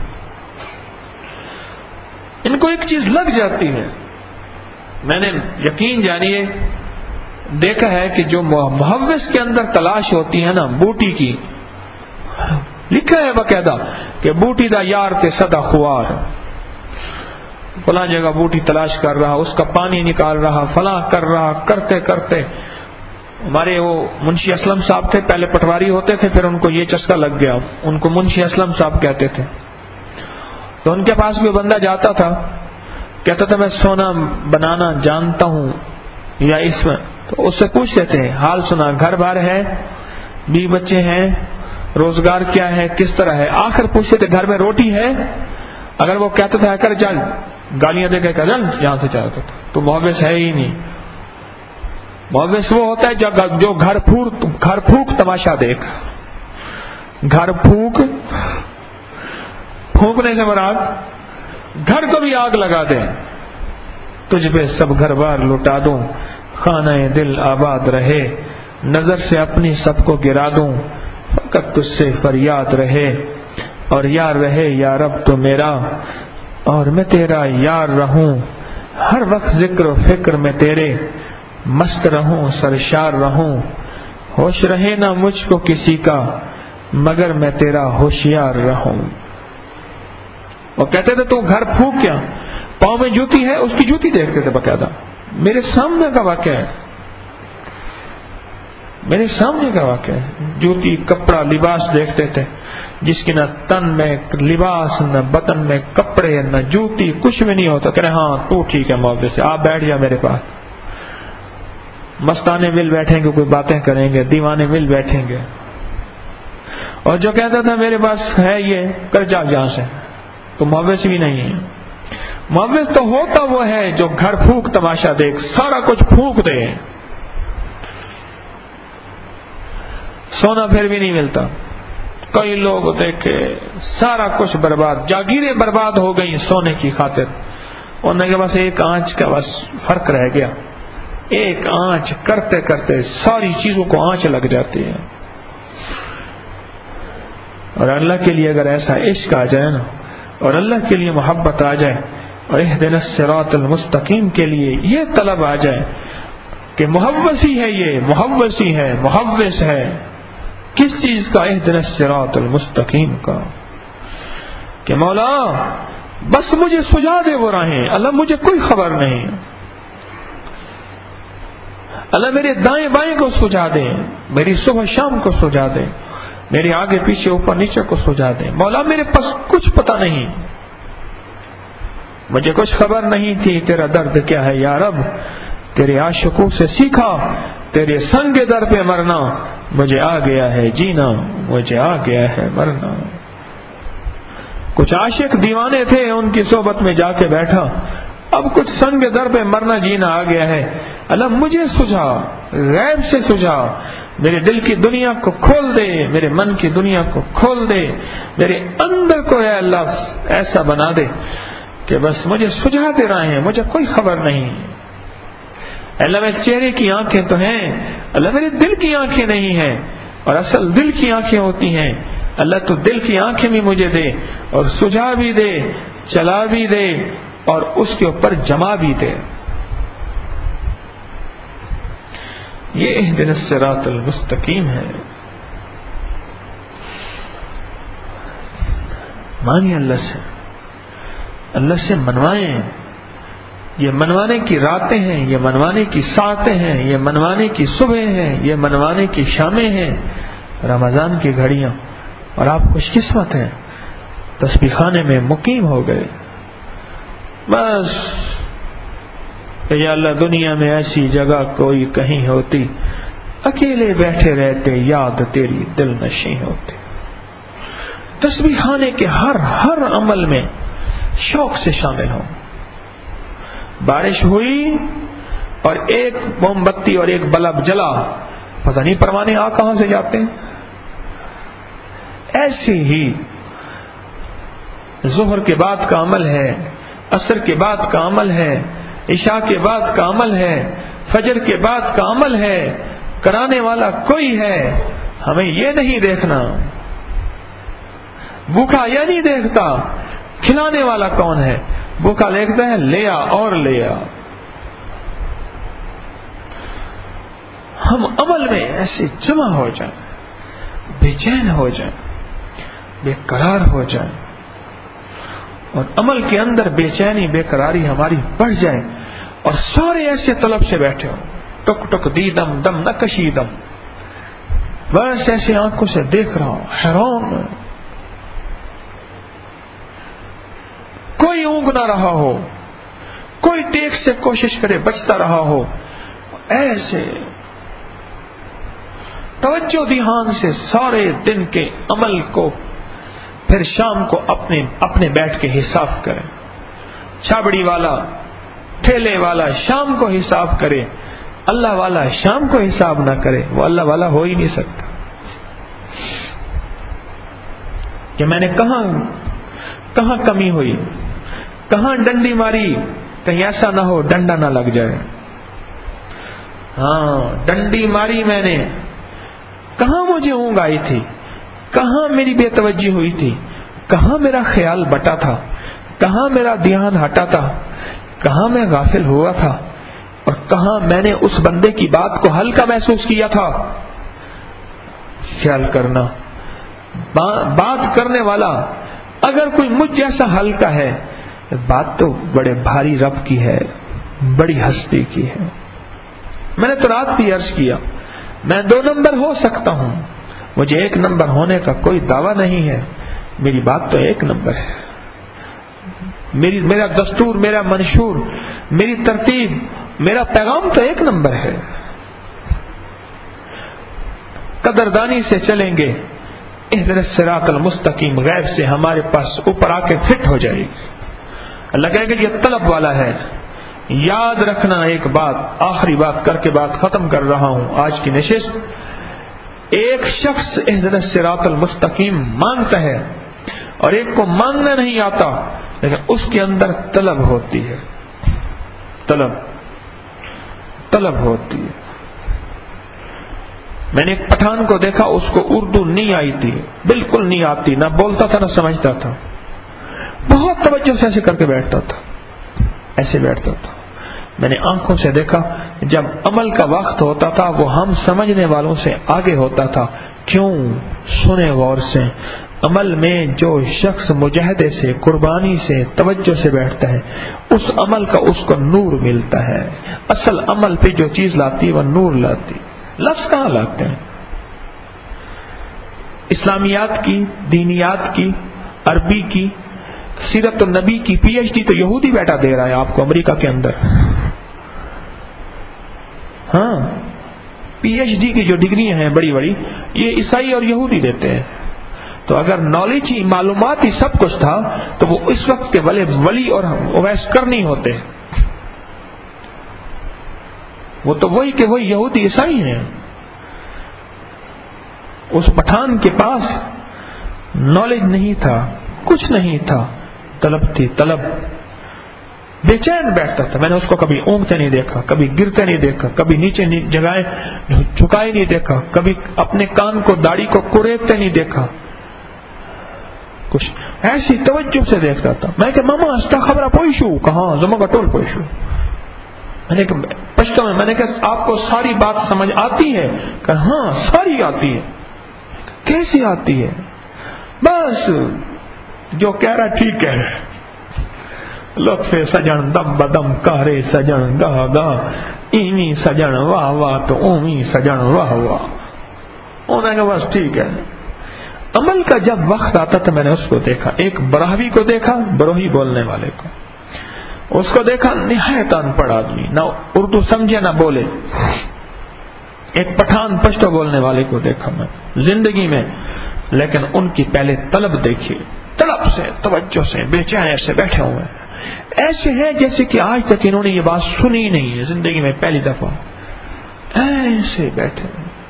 ان کو ایک چیز لگ جاتی ہے، میں نے یقین جانیے دیکھا ہے کہ جو محوس کے اندر تلاش ہوتی ہے نا بوٹی کی، لکھا ہے باقاعدہ کہ بوٹی دا یار تے صدا خوار، فلاں جگہ بوٹی تلاش کر رہا، اس کا پانی نکال رہا، فلاں کر رہا، کرتے کرتے ہمارے وہ منشی اسلم صاحب تھے، پہلے پٹواری ہوتے تھے، پھر ان کو یہ چسکا لگ گیا، ان کو منشی اسلم صاحب کہتے تھے۔ تو ان کے پاس بھی بندہ جاتا تھا، کہتا تھا میں سونا بنانا جانتا ہوں یا اس میں، تو اس سے پوچھتے تھے حال سنا، گھر بار ہے، بیوی بچے ہیں، روزگار کیا ہے، کس طرح ہے، آخر پوچھتے تھے گھر میں روٹی ہے؟ اگر وہ کہتا تھا کر چل، گالیاں دے کے چل یہاں سے چلتا تھا، تو محوس ہے ہی نہیں۔ محوس وہ ہوتا ہے جو گھر پھوک گھر پھوک تماشا دیکھ، گھر پھوک پھونکنے سے مراد گھر کو بھی آگ لگا دے، تجھ پہ سب گھر بار لٹا دوں، خانہ دل آباد رہے، نظر سے اپنی سب کو گرا دوں، فقط تجھ سے فریاد رہے، اور یار رہے یا رب تو میرا، اور میں تیرا یار رہوں، ہر وقت ذکر و فکر میں تیرے، مست رہوں سرشار رہوں، ہوش رہے نہ مجھ کو کسی کا، مگر میں تیرا ہوشیار رہوں۔ وہ کہتے تھے تو گھر پھونک کیا، پاؤں میں جوتی ہے، اس کی جوتی دیکھتے تھے باقاعدہ، میرے سامنے کا واقعہ ہے، میرے سامنے کا واقعہ ہے، جوتی کپڑا لباس دیکھتے تھے، جس کی نہ تن میں لباس، نہ بدن میں کپڑے، نہ جوتی، کچھ بھی نہیں ہوتا، کہہ رہے ہاں تو ٹھیک ہے محبت سے، آپ بیٹھ جا میرے پاس۔ مستانے مل بیٹھیں گے، کوئی باتیں کریں گے، دیوانے مل بیٹھیں گے، اور جو کہتا تھا میرے پاس ہے یہ، کر جا جہاں سے، تو محوس بھی نہیں ہے۔ محوس تو ہوتا وہ ہے جو گھر پھونک تماشا دیکھ، سارا کچھ پھونک دے، سونا پھر بھی نہیں ملتا۔ کئی لوگ دیکھے سارا کچھ برباد، جاگیریں برباد ہو گئی سونے کی خاطر، انہوں نے بس ایک آنچ کا بس فرق رہ گیا، ایک آنچ کرتے کرتے ساری چیزوں کو آنچ لگ جاتی ہے۔ اور اللہ کے لیے اگر ایسا عشق آ جائے نا، اور اللہ کے لیے محبت آ جائے، اور اہدنا الصراط المستقیم کے لیے یہ طلب آ جائے کہ محوس ہی ہے، یہ محوس ہی ہے، محوس ہے کس چیز کا؟ اہدنا الصراط المستقیم کا، کہ مولا بس مجھے سجا دے وہ راہیں، اللہ مجھے کوئی خبر نہیں، اللہ میرے دائیں بائیں کو سجا دے، میری صبح شام کو سجا دے، میرے آگے پیچھے اوپر نیچے کو سجا دے، مولا میرے پاس کچھ پتہ نہیں، مجھے کچھ خبر نہیں تھی تیرا درد کیا ہے یا رب، تیرے عاشقوں سے سیکھا، تیرے سنگ در پہ مرنا، مجھے آ گیا ہے جینا، مجھے آ گیا ہے مرنا۔ کچھ عاشق دیوانے تھے، ان کی صحبت میں جا کے بیٹھا اب کچھ سنگ در پہ مرنا جینا آ گیا ہے، اللہ مجھے سجھا، غیب سے سجھا، میرے دل کی دنیا کو کھول دے، میرے من کی دنیا کو کھول دے، میرے اندر کو اے اللہ ایسا بنا دے کہ بس مجھے سجھا دے رہے ہیں، مجھے کوئی خبر نہیں۔ اللہ میرے چہرے کی آنکھیں تو ہیں، اللہ میرے دل کی آنکھیں نہیں ہیں، اور اصل دل کی آنکھیں ہوتی ہیں۔ اللہ تو دل کی آنکھیں بھی مجھے دے، اور سجھا بھی دے، چلا بھی دے، اور اس کے اوپر جما بھی دے۔ یہ اہدنا الصراط المستقیم ہے۔ مانگیں اللہ سے، اللہ سے منوائیں۔ یہ منوانے کی راتیں ہیں، یہ منوانے کی ساعتیں ہیں، یہ منوانے کی صبح ہیں، یہ منوانے کی شامیں ہیں، رمضان کی گھڑیاں، اور آپ خوش قسمت ہیں، تسبیح خانے میں مقیم ہو گئے۔ بس کہ یا اللہ دنیا میں ایسی جگہ کوئی کہیں ہوتی، اکیلے بیٹھے رہتے، یاد تیری دل نشیں ہوتی۔ تسبیح خانے کے ہر ہر عمل میں شوق سے شامل ہوں۔ بارش ہوئی اور ایک موم بتی اور ایک بلب جلا، پتہ نہیں پروانے آ کہاں سے جاتے ہیں۔ ایسے ہی ظہر کے بعد کا عمل ہے، عصر کے بعد کا عمل ہے، عشاء کے بعد کا عمل ہے، فجر کے بعد کا عمل ہے، کرانے والا کوئی ہے، ہمیں یہ نہیں دیکھنا۔ بھوکا یہ نہیں دیکھتا کھلانے والا کون ہے، بھوکا دیکھتا ہے لیا اور لیا۔ ہم عمل میں ایسے جمع ہو جائیں، بے چین ہو جائیں، بے قرار ہو جائیں، اور عمل کے اندر بے چینی بے قراری ہماری بڑھ جائے، اور سارے ایسے طلب سے بیٹھے ہو، ٹک ٹک دی دم دم نہ کشی دم، بس ایسے آنکھوں سے دیکھ رہا ہوں، حیران، کوئی اونگ نہ رہا ہو، کوئی ٹیک سے کوشش کرے بچتا رہا ہو، ایسے توجہ دھیان سے سارے دن کے عمل کو پھر شام کو اپنے اپنے بیٹھ کے حساب کریں۔ چھابڑی والا ٹھیلے والا شام کو حساب کرے، اللہ والا شام کو حساب نہ کرے، وہ اللہ والا ہو ہی نہیں سکتا۔ کہ میں نے کہاں کہاں کمی ہوئی، کہاں ڈنڈی ماری، کہیں ایسا نہ ہو ڈنڈا نہ لگ جائے۔ ہاں ڈنڈی ماری میں نے، کہاں مجھے اونگ آئی تھی، کہاں میری بے توجہ ہوئی تھی، کہاں میرا خیال بٹا تھا، کہاں میرا دھیان ہٹا تھا، کہاں میں غافل ہوا تھا، اور کہاں میں نے اس بندے کی بات کو ہلکا محسوس کیا تھا۔ خیال کرنا، بات کرنے والا اگر کوئی مجھ جیسا ہلکا ہے، بات تو بڑے بھاری رب کی ہے، بڑی ہستی کی ہے۔ میں نے تو رات بھی عرض کیا، میں دو نمبر ہو سکتا ہوں، مجھے ایک نمبر ہونے کا کوئی دعویٰ نہیں ہے، میری بات تو ایک نمبر ہے، میری میرا دستور، میرا منشور، میری ترتیب، میرا پیغام تو ایک نمبر ہے۔ قدردانی سے چلیں گے، اہدنا الصراط المستقیم غیب سے ہمارے پاس اوپر آ کے فٹ ہو جائے گی۔ اللہ کہے گا یہ طلب والا ہے۔ یاد رکھنا ایک بات، آخری بات کر کے بات ختم کر رہا ہوں آج کی نشست۔ ایک شخص اہدنا الصراط المستقیم مانگتا ہے اور ایک کو مانگنا نہیں آتا، لیکن اس کے اندر طلب ہوتی ہے، طلب طلب ہوتی ہے۔ میں نے ایک پٹھان کو دیکھا، اس کو اردو نہیں آئی تھی، بالکل نہیں آتی، نہ بولتا تھا نہ سمجھتا تھا، بہت توجہ سے ایسے کر کے بیٹھتا تھا، ایسے بیٹھتا تھا۔ میں نے آنکھوں سے دیکھا، جب عمل کا وقت ہوتا تھا وہ ہم سمجھنے والوں سے آگے ہوتا تھا۔ کیوں؟ سنے غور سے، عمل میں جو شخص مجاہدے سے، قربانی سے، توجہ سے بیٹھتا ہے، اس عمل کا اس کو نور ملتا ہے۔ اصل عمل پہ جو چیز لاتی ہے وہ نور لاتی، لفظ کہاں لاتے ہیں؟ اسلامیات کی، دینیات کی، عربی کی، سیرت النبی کی پی ایچ ڈی تو یہودی بیٹا دے رہا ہے آپ کو امریکہ کے اندر۔ ہاں پی ایچ ڈی کی جو ڈگریاں ہیں بڑی بڑی، یہ عیسائی اور یہودی دیتے ہیں۔ تو اگر نالج ہی، معلومات ہی سب کچھ تھا تو وہ اس وقت کے ولی ولی اور اویس کرنی ہوتے، وہ تو وہی کہ وہی یہودی عیسائی ہیں. اس پٹھان کے پاس نالج نہیں تھا، کچھ نہیں تھا، طلب تھی طلب. بے چین بیٹھتا تھا. میں نے اس کو کبھی اونگتے نہیں دیکھا، کبھی گرتے نہیں دیکھا، کبھی نیچے جگائے جھکائے نہیں دیکھا، کبھی اپنے کان کو داڑھی کو کریدتے نہیں دیکھا. کچھ ایسی توجہ سے دیکھتا تھا. میں کہ ماما اس کا خبر پوئشو کہاں زما کا ٹول پوئشو. میں نے کہا پشتو میں میں نے کہا آپ کو ساری بات سمجھ آتی ہے؟ کہ ہاں ساری آتی ہے. کیسی آتی ہے؟ بس جو کہہ رہا ٹھیک ہے. لطف سجن دم بدم کارے سجن گاہ گاہ ایویں سجن واہ واہ تو اویں سجن واہ واہ. انہوں نے کہا بس ٹھیک ہے. عمل کا جب وقت آتا تھا میں نے اس کو دیکھا، ایک براہوی کو دیکھا، بروہی بولنے والے کو. اس کو دیکھا نہایت ان پڑھ آدمی، نہ اردو سمجھے نہ بولے. ایک پٹھان پشتو بولنے والے کو دیکھا میں زندگی میں، لیکن ان کی پہلے طلب دیکھی، طلب سے توجہ سے بے چین ایسے بیٹھے ہوئے ہیں. ایسے ہیں جیسے کہ آج تک انہوں نے یہ بات سنی نہیں ہے زندگی میں، پہلی دفعہ ایسے بیٹھے.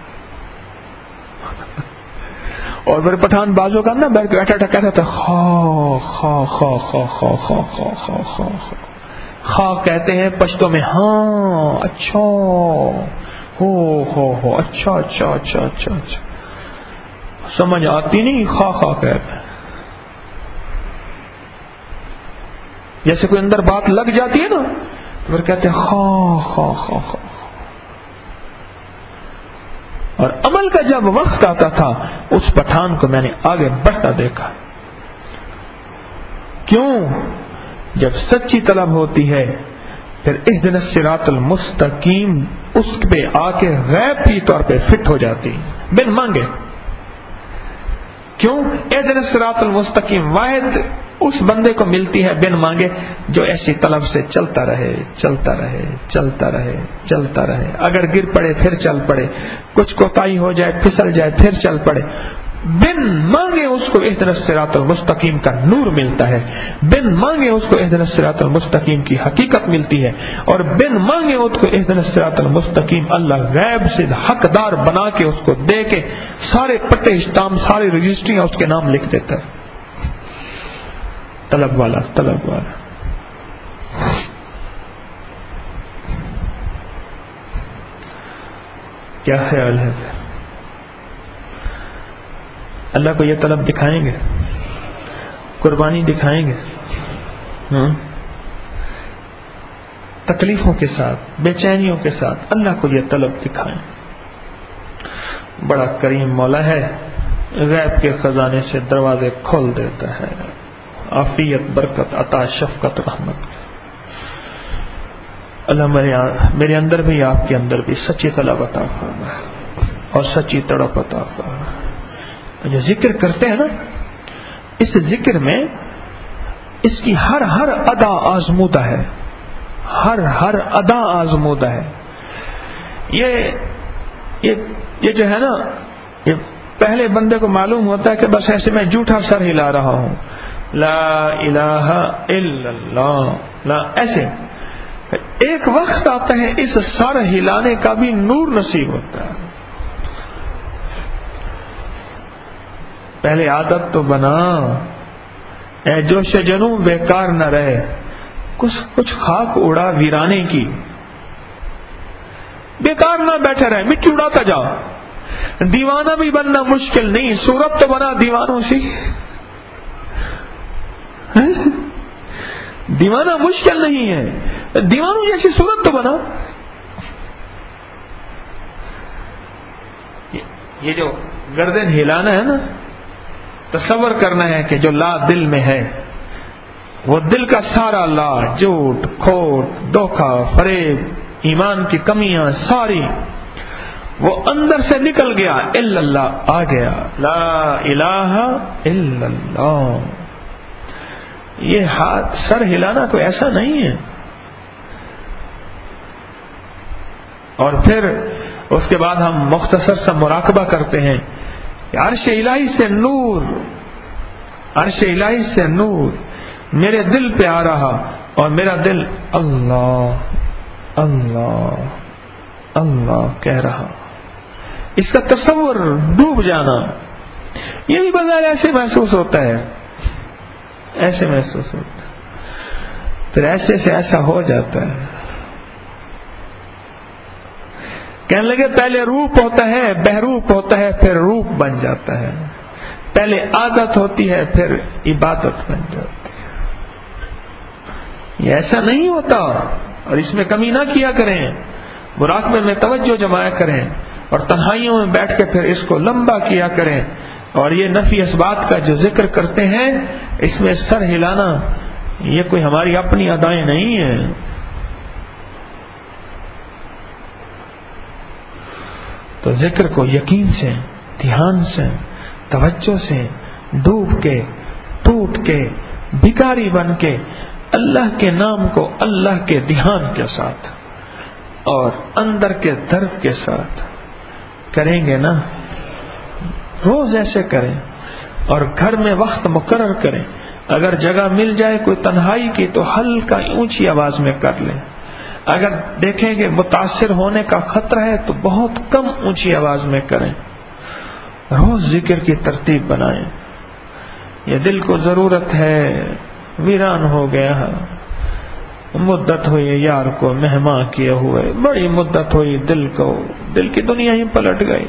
اور میرے پٹھان بازو کا نا بیٹھ بیٹھا بیٹھا کہتا تھا خا خا خا خا خا خا خا خا خا خا خا کہتے ہیں پشتو میں ہاں اچھا ہو ہو ہو اچھا اچھا اچھا اچھا اچھا. سمجھ آتی نہیں خا خا کہتے ہیں. جیسے کوئی اندر بات لگ جاتی ہے نا تو پھر کہتے ہیں خا خا خا خا. اور عمل کا جب وقت آتا تھا اس پٹھان کو میں نے آگے بڑھتا دیکھا. کیوں؟ جب سچی طلب ہوتی ہے پھر اہدنا الصراط المستقیم اس پہ آ کے غیبی طور پہ فٹ ہو جاتی بن مانگے. کیوں؟ اہدنا الصراط المستقیم واحد اس بندے کو ملتی ہے بن مانگے جو ایسی طلب سے چلتا رہے چلتا رہے چلتا رہے چلتا رہے. اگر گر پڑے پھر چل پڑے، کچھ کوتاہی ہو جائے پھسل جائے پھر چل پڑے. بن مانگے اس کو اہدنا الصراط المستقیم کا نور ملتا ہے، بن مانگے اس کو اہدنا الصراط المستقیم کی حقیقت ملتی ہے، اور بن مانگے اس کو اہدنا الصراط المستقیم اللہ غیب سے حقدار بنا کے اس کو دے کے سارے پتے اسٹام ساری رجسٹریاں اس کے نام لکھ دیتا ہے. طلب والا طلب والا. کیا خیال ہے؟ اللہ کو یہ طلب دکھائیں گے، قربانی دکھائیں گے، ہاں تکلیفوں کے ساتھ بے چینیوں کے ساتھ اللہ کو یہ طلب دکھائیں. بڑا کریم مولا ہے، غیب کے خزانے سے دروازے کھول دیتا ہے. عافیت برکت عطا شفقت رحمت. اللہ میرے اندر بھی آپ کے اندر بھی سچی طلب عطا فرمائے اور سچی تڑپ عطا فرمائے. جو ذکر کرتے ہیں نا اس ذکر میں اس کی ہر ہر ادا آزمودہ ہے، ہر ہر ادا آزمودہ ہے. یہ یہ یہ جو ہے نا یہ پہلے بندے کو معلوم ہوتا ہے کہ بس ایسے میں جھوٹا سر ہلا رہا ہوں، لا الہ الا اللہ لا ایسے. ایک وقت آتا ہے اس سر ہلانے کا بھی نور نصیب ہوتا ہے. پہلے عادت تو بنا، اے جوش جنوں بیکار نہ رہے، کچھ کچھ خاک اڑا ویرانے کی. بیکار نہ بیٹھے رہے، مٹی اڑاتا جاؤ. دیوانہ بھی بننا مشکل نہیں، صورت تو بنا دیوانوں سے. دیوانہ مشکل نہیں ہے، دیوانوں جیسی صورت تو بنا. یہ جو گردن ہلانا ہے نا، تصور کرنا ہے کہ جو لا دل میں ہے وہ دل کا سارا لا، جھوٹ کھوٹ دھوکہ فریب ایمان کی کمیاں ساری وہ اندر سے نکل گیا، الا اللہ آ گیا، لا الہ الا اللہ. یہ ہاتھ سر ہلانا کوئی ایسا نہیں ہے. اور پھر اس کے بعد ہم مختصر سا مراقبہ کرتے ہیں کہ عرش الہی سے نور، عرش الہی سے نور میرے دل پہ آ رہا، اور میرا دل اللہ اللہ اللہ کہہ رہا. اس کا تصور ڈوب جانا یہ بھی بظاہر ایسے محسوس ہوتا ہے, ایسے محسوس ہوتا ہے, پھر ایسے سے ایسا ہو جاتا ہے. کہنے لگے پہلے روپ ہوتا ہے, بہروپ ہوتا ہے, پھر روپ بن جاتا ہے. پہلے عادت ہوتی ہے, پھر عبادت بن جاتی ہے. یہ ایسا نہیں ہوتا, اور اس میں کمی نہ کیا کریں. مراقبے میں توجہ جمایا کریں, اور تنہائیوں میں بیٹھ کے پھر اس کو لمبا کیا کریں. اور یہ نفی اس بات کا جو ذکر کرتے ہیں, اس میں سر ہلانا یہ کوئی ہماری اپنی ادائیں نہیں ہیں. تو ذکر کو یقین سے, دھیان سے, توجہ سے, ڈوب کے, ٹوٹ کے, بھکاری بن کے, اللہ کے نام کو اللہ کے دھیان کے ساتھ اور اندر کے درد کے ساتھ کریں گے نا. روز ایسے کریں, اور گھر میں وقت مقرر کریں. اگر جگہ مل جائے کوئی تنہائی کی تو ہلکا اونچی آواز میں کر لیں. اگر دیکھیں کہ متاثر ہونے کا خطرہ ہے تو بہت کم اونچی آواز میں کریں. روز ذکر کی ترتیب بنائیں. یہ دل کو ضرورت ہے, ویران ہو گیا, مدت ہوئی یار کو مہمان کیے ہوئے, بڑی مدت ہوئی دل کو, دل کی دنیا ہی پلٹ گئی.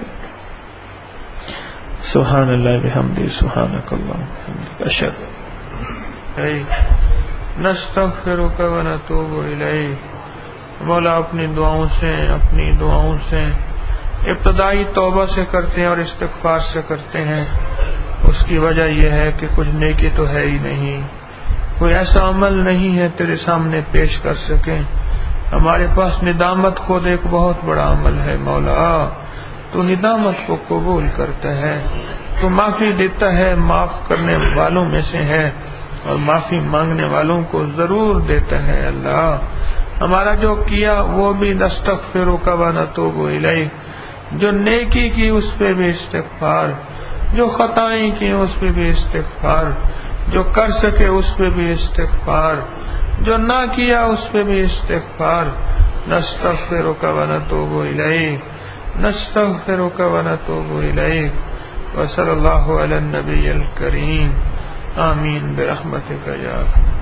سبحان اللہ بحمدہ, سبحانک اللہم وبحمدک, اشہد نستغفرک ونتوب الیک. مولا اپنی دعاؤں سے, اپنی دعاؤں سے ابتدائی توبہ سے کرتے ہیں اور استغفار سے کرتے ہیں. اس کی وجہ یہ ہے کہ کچھ نیکی تو ہے ہی نہیں, کوئی ایسا عمل نہیں ہے تیرے سامنے پیش کر سکیں. ہمارے پاس ندامت خود ایک بہت بڑا عمل ہے. مولا تو ندامت کو قبول کرتا ہے, تو معافی دیتا ہے, معاف کرنے والوں میں سے ہے, اور معافی مانگنے والوں کو ضرور دیتا ہے. اللہ ہمارا جو کیا وہ بھی نستغفرک ونتوب الیک, جو نیکی کی اس پہ بھی استغفار, جو خطائیں کی اس پہ بھی استغفار, جو کر سکے اس پہ بھی استغفار, جو نہ کیا اس پہ بھی استغفار. نستغفرک ونتوب الیک, نستغفرک ونتوب الیک. وصلی اللہ علی النبی الکریم. آمین برحمتک یا